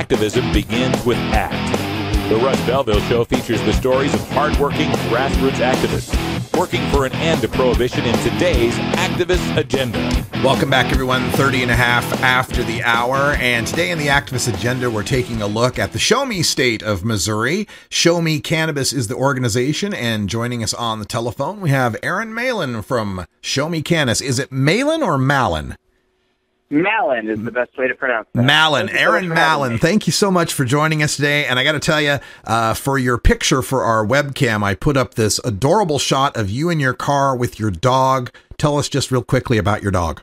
activism begins with ACT. The Russ Belville Show features the stories of hardworking grassroots activists working for an end to prohibition in today's activist agenda. Welcome back, everyone. 30 and a half after the hour. And today in the Activist Agenda, we're taking a look at the Show Me state of Missouri. Show Me Cannabis is the organization. And joining us on the telephone, we have Aaron Malin from Show Me Cannabis. Is it Malin or Malin? Malin is the best way to pronounce that. Malin, Aaron Malin, thank you so much for joining us today. And I got to tell you, for your picture for our webcam, I put up this adorable shot of you in your car with your dog. Tell us just real quickly about your dog.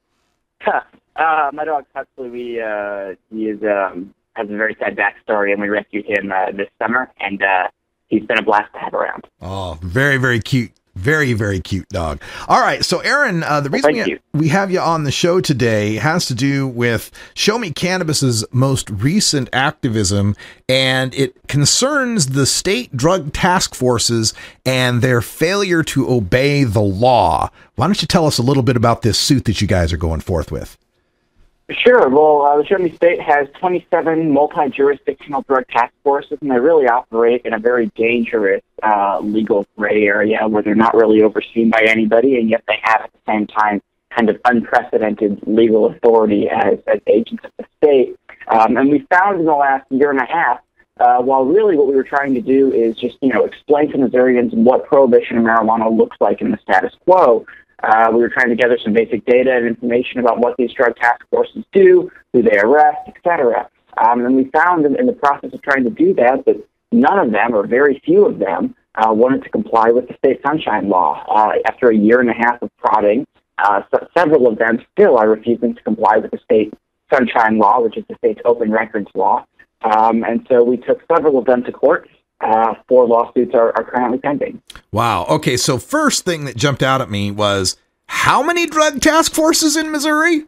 My dog Huxley, he has a very sad backstory, and we rescued him this summer, and he's been a blast to have around. Oh, very, very cute. Very, very cute dog. All right. So, Aaron, the reason we have you on the show today has to do with Show Me Cannabis's most recent activism, and it concerns the state drug task forces and their failure to obey the law. Why don't you tell us a little bit about this suit that you guys are going forth with? Sure. Well, the Show Me State has 27 multi-jurisdictional drug task forces, and they really operate in a very dangerous legal gray area where they're not really overseen by anybody, and yet they have at the same time kind of unprecedented legal authority as agents of the state. And we found in the last year and a half, while really what we were trying to do is just, explain to Missourians what prohibition of marijuana looks like in the status quo, we were trying to gather some basic data and information about what these drug task forces do, who they arrest, etc. And we found in the process of trying to do that none of them, or very few of them, wanted to comply with the state sunshine law. After a year and a half of prodding, several of them still are refusing to comply with the state sunshine law, which is the state's open records law. And so we took several of them to court. 4 lawsuits are currently pending. Wow. Okay. So first thing that jumped out at me was, how many drug task forces in Missouri?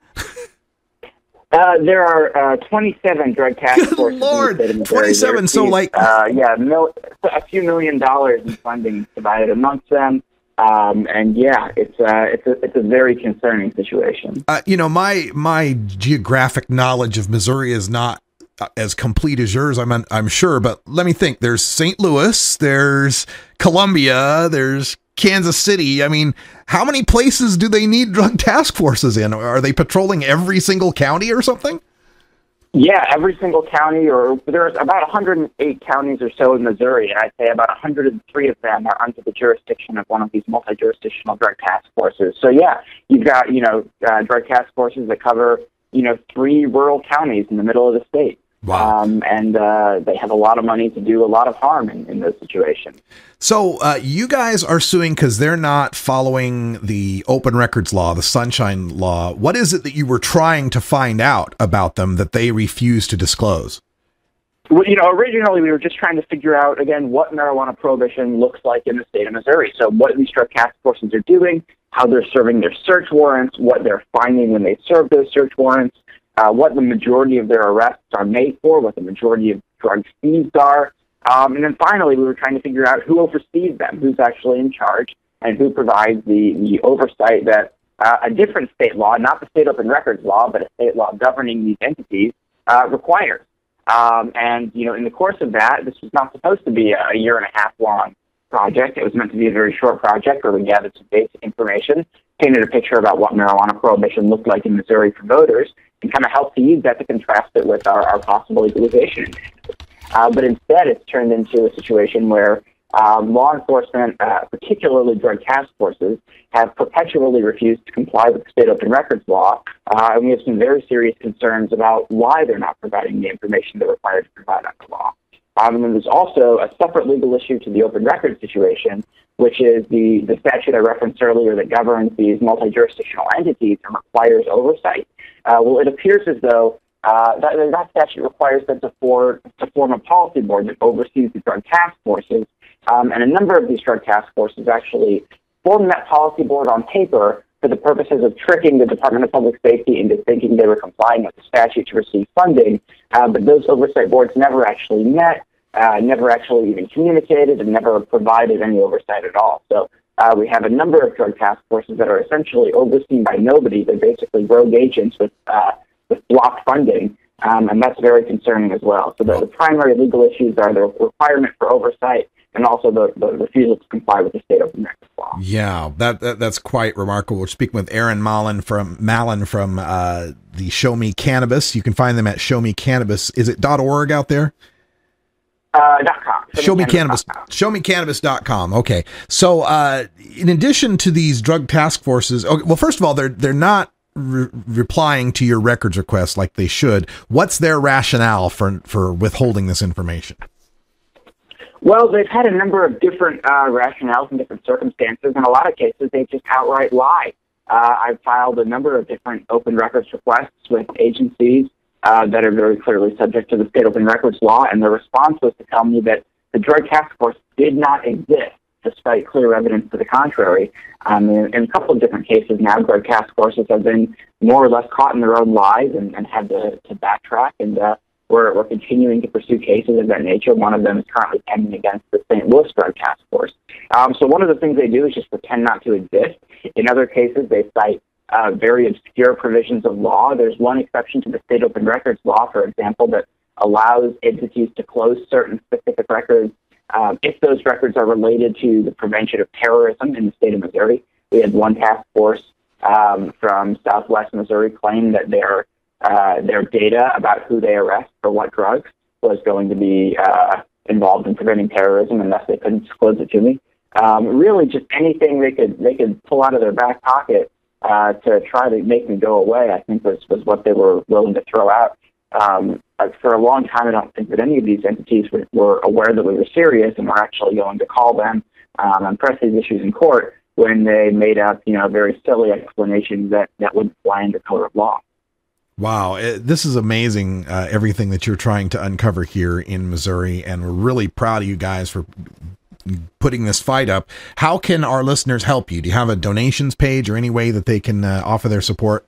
There are 27 drug task forces. Good Lord, in the 27. So a few $1 million in funding divided amongst them. And it's a very concerning situation. My geographic knowledge of Missouri is not as complete as yours, I'm sure, but let me think. There's St. Louis, there's Columbia, there's Kansas City. I mean, how many places do they need drug task forces in? Are they patrolling every single county or something? Yeah, every single county, or there's about 108 counties or so in Missouri, and I'd say about 103 of them are under the jurisdiction of one of these multi-jurisdictional drug task forces. So yeah, you've got, drug task forces that cover, 3 rural counties in the middle of the state. Wow. And they have a lot of money to do a lot of harm in those situations. So you guys are suing because they're not following the open records law, the sunshine law. What is it that you were trying to find out about them that they refuse to disclose? Well, originally we were just trying to figure out, again, what marijuana prohibition looks like in the state of Missouri. So what these drug task forces are doing, how they're serving their search warrants, what they're finding when they serve those search warrants, what the majority of their arrests are made for, what the majority of drugs seized are. And then finally, we were trying to figure out who oversees them, who's actually in charge, and who provides the oversight that a different state law, not the state open records law, but a state law governing these entities, requires. And in the course of that, this was not supposed to be a year and a half long project. It was meant to be a very short project where we gathered some basic information, painted a picture about what marijuana prohibition looked like in Missouri for voters, and kind of helped to use that to contrast it with our possible legalization. But instead, it's turned into a situation where law enforcement, particularly drug task forces, have perpetually refused to comply with the state open records law, and we have some very serious concerns about why they're not providing the information they're required to provide under law. And then there's also a separate legal issue to the open records situation, which is the statute I referenced earlier that governs these multi-jurisdictional entities and requires oversight. Well, it appears as though that statute requires them to form a policy board that oversees the drug task forces, and a number of these drug task forces actually form that policy board on paper for the purposes of tricking the Department of Public Safety into thinking they were complying with the statute to receive funding, but those oversight boards never actually met, never actually even communicated, and never provided any oversight at all. So we have a number of drug task forces that are essentially overseen by nobody. They're basically rogue agents with blocked funding, and that's very concerning as well. So the primary legal issues are the requirement for oversight and also the refusal to comply with the state open records law. Yeah, that's quite remarkable. We're speaking with Aaron Mallon from the Show Me Cannabis. You can find them at Show Me Cannabis. Is it .org out there? .com. ShowMeCannabis.com. Okay. So, in addition to these drug task forces, well, first of all, they're not replying to your records requests like they should. What's their rationale for withholding this information? Well, they've had a number of different rationales and different circumstances. In a lot of cases, they just outright lie. I've filed a number of different open records requests with agencies that are very clearly subject to the state open records law, and the response was to tell me that the drug task force did not exist, despite clear evidence to the contrary. In a couple of different cases now, drug task forces have been more or less caught in their own lies and had to backtrack, and we're continuing to pursue cases of that nature. One of them is currently pending against the St. Louis Drug Task Force. So one of the things they do is just pretend not to exist. In other cases, they cite very obscure provisions of law. There's one exception to the state open records law, for example, that allows entities to close certain specific records if those records are related to the prevention of terrorism in the state of Missouri. We had one task force from Southwest Missouri claim that their data about who they arrest for what drugs was going to be involved in preventing terrorism, and thus they couldn't disclose it to me. Really, just anything they could pull out of their back pocket to try to make me go away, I think was what they were willing to throw out. For a long time, I don't think that any of these entities were aware that we were serious and were actually going to call them and press these issues in court when they made up, a very silly explanation that wouldn't fly under color of law. Wow, this is amazing, everything that you're trying to uncover here in Missouri, and we're really proud of you guys for putting this fight up. How can our listeners help you? Do you have a donations page or any way that they can offer their support?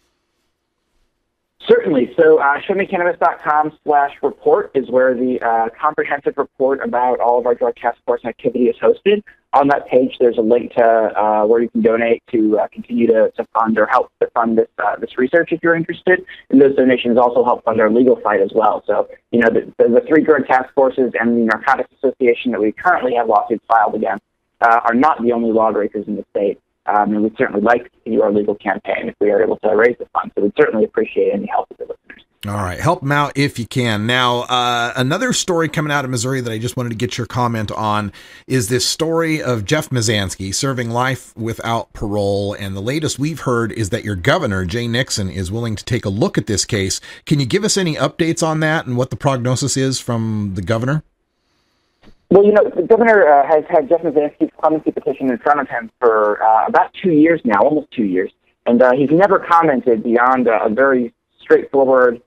Certainly. So showmecannabis.com/report is where the comprehensive report about all of our drug task force activity is hosted. On that page, there's a link to where you can donate to continue to fund or help to fund this research if you're interested. And those donations also help fund our legal fight as well. So, the three drug task forces and the Narcotics Association that we currently have lawsuits filed against are not the only lawbreakers in the state. And we'd certainly like to continue our legal campaign if we are able to raise the funds. So we'd certainly appreciate any help of the listeners. All right. Help them out if you can. Now, another story coming out of Missouri that I just wanted to get your comment on is this story of Jeff Mizanskey serving life without parole. And the latest we've heard is that your governor, Jay Nixon, is willing to take a look at this case. Can you give us any updates on that and what the prognosis is from the governor? Well, the governor has had Jeff Mizanskey's clemency petition in front of him for about 2 years now, almost 2 years. And he's never commented beyond a very straightforward,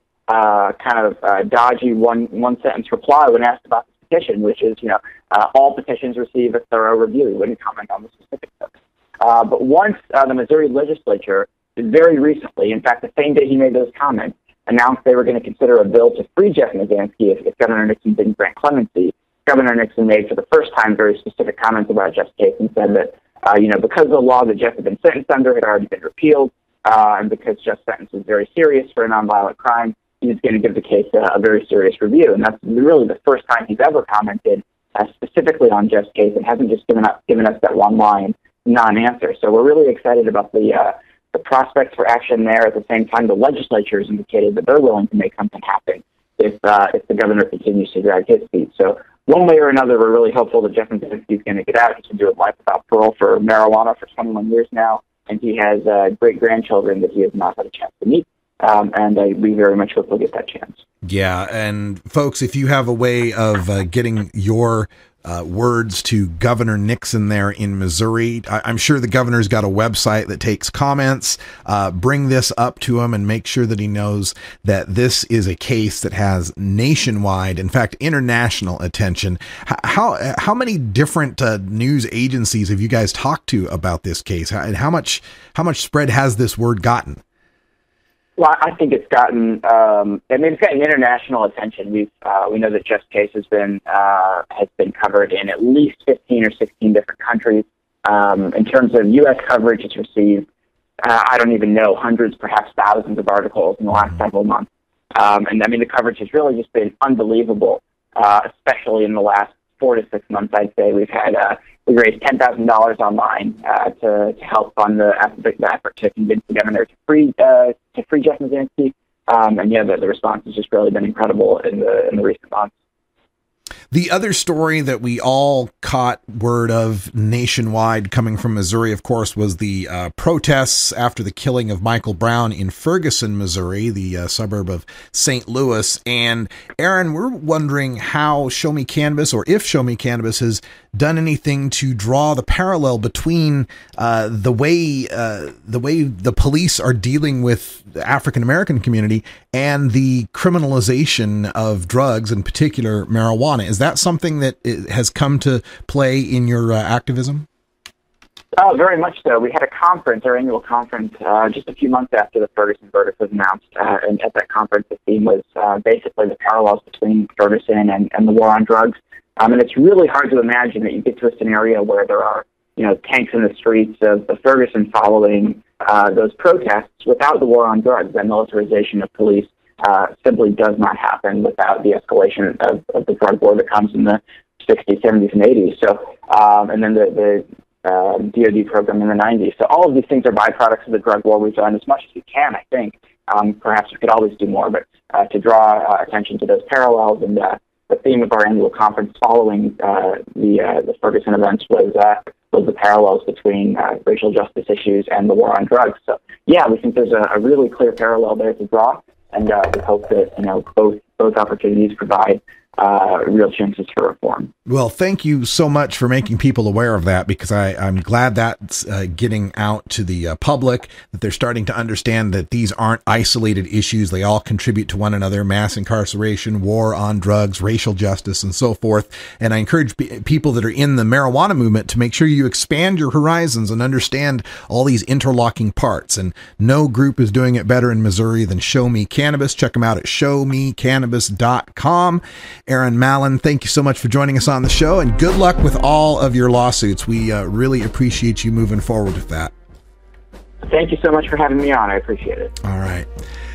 dodgy one-sentence reply when asked about the petition, which is, all petitions receive a thorough review. He wouldn't comment on the specifics of it. But once the Missouri legislature, very recently, in fact, the same day he made those comments, announced they were going to consider a bill to free Jeff Mizanskey if Governor Nixon didn't grant clemency, Governor Nixon made for the first time very specific comments about Jeff's case and said that, because the law that Jeff had been sentenced under had already been repealed, and because Jeff's sentence was very serious for a nonviolent crime, he was going to give the case a very serious review. And that's really the first time he's ever commented specifically on Jeff's case and hasn't just given us that one-line non-answer. So we're really excited about the prospects for action there. At the same time, the legislature has indicated that they're willing to make something happen if the governor continues to drag his feet. So one way or another, we're really hopeful that Jeff Mizanskey is going to get out. He can do it life without parole for marijuana for 21 years now, and he has great-grandchildren that he has not had a chance to meet, and we very much hope he'll get that chance. Yeah, and folks, if you have a way of getting your words to Governor Nixon there in Missouri, I'm sure the governor's got a website that takes comments. Bring this up to him and make sure that he knows that this is a case that has nationwide, in fact, international attention. How many different news agencies have you guys talked to about this case, and how much spread has this word gotten? Well, I think it's gotten. It's gotten international attention. We know that Jeff's case has been covered in at least 15 or 16 different countries. In terms of U.S. coverage, it's received I don't even know, hundreds, perhaps thousands of articles in the last several months. And I mean, the coverage has really just been unbelievable, especially in the last 4 to 6 months. I'd say we've had we raised $10,000 online to help fund the effort to convince the governor to free Jeff Mazinski. And yeah, the response has just really been incredible in the recent months. The other story that we all caught word of nationwide coming from Missouri, of course, was the protests after the killing of Michael Brown in Ferguson, Missouri, the suburb of St. Louis. And Aaron, we're wondering how Show Me Cannabis, or if Show Me Cannabis has done anything to draw the parallel between the way the police are dealing with the African American community and the criminalization of drugs, in particular marijuana. Is that something that has come to play in your activism? Oh, very much so. We had a conference, our annual conference, just a few months after the Ferguson verdict was announced. And at that conference, the theme was basically the parallels between Ferguson and the war on drugs. And it's really hard to imagine that you get to a scenario where there are, tanks in the streets of Ferguson following those protests without the war on drugs. That militarization of police simply does not happen without the escalation of the drug war that comes in the 60s, 70s, and 80s. So, and then the DOD program in the 90s. So all of these things are byproducts of the drug war. We've done as much as we can, I think. Perhaps we could always do more, but to draw attention to those parallels. And the theme of our annual conference following the Ferguson events was the parallels between racial justice issues and the war on drugs. So, yeah, we think there's a really clear parallel there to draw. And we hope that both opportunities provide real chances for reform. Well, thank you so much for making people aware of that, because I'm glad that's getting out to the public, that they're starting to understand that these aren't isolated issues. They all contribute to one another: mass incarceration, war on drugs, racial justice, and so forth. And I encourage people that are in the marijuana movement to make sure you expand your horizons and understand all these interlocking parts. And no group is doing it better in Missouri than Show Me Cannabis. Check them out at showmecannabis.com. Aaron Mallon, thank you so much for joining us on the show, and good luck with all of your lawsuits. We really appreciate you moving forward with that. Thank you so much for having me on. I appreciate it. All right.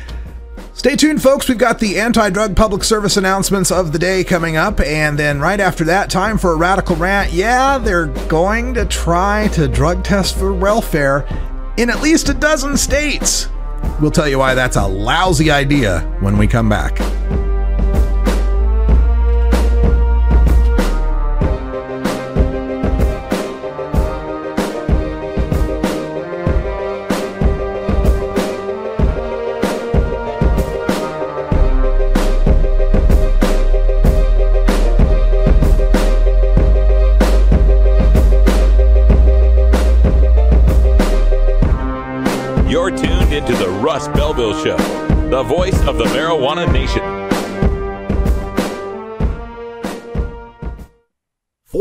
Stay tuned, folks. We've got the anti-drug public service announcements of the day coming up, and then right after that, time for a radical rant. Yeah, they're going to try to drug test for welfare in at least a dozen states. We'll tell you why that's a lousy idea when we come back. You're tuned into the Russ Belville Show, the voice of the marijuana nation.